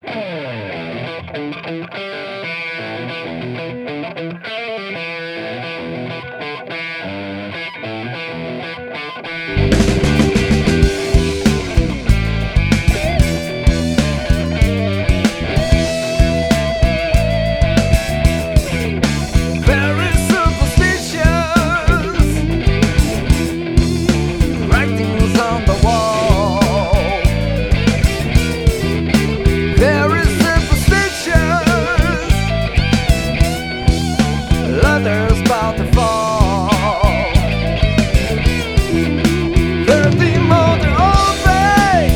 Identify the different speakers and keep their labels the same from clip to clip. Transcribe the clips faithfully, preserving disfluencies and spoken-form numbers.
Speaker 1: Very superstitious, writings on the wall. Very superstitious, ladders about to fall. Thirty more to open,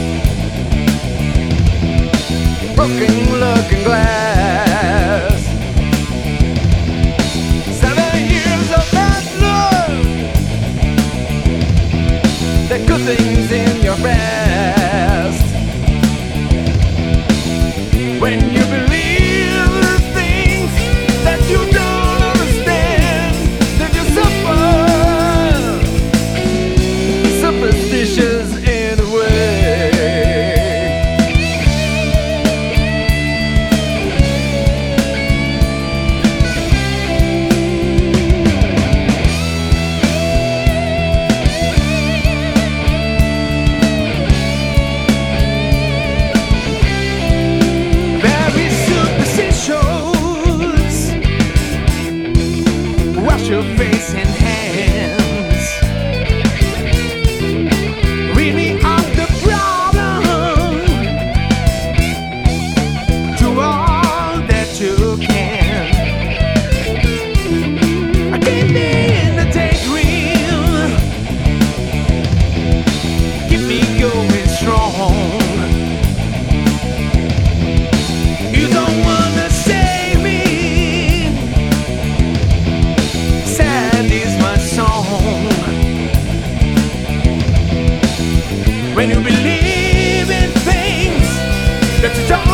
Speaker 1: broken looking glass. Seven years of bad luck, the good things in your past. When you believe the things that you don't understand, then you suffer. Superstitious in a way. Very superstitious, wash your face and hands. Read me off the problem to all that you can. I keep me in the daydream, keep me going strong. You don't wanna save me, sad is my song. When you believe in things that you don't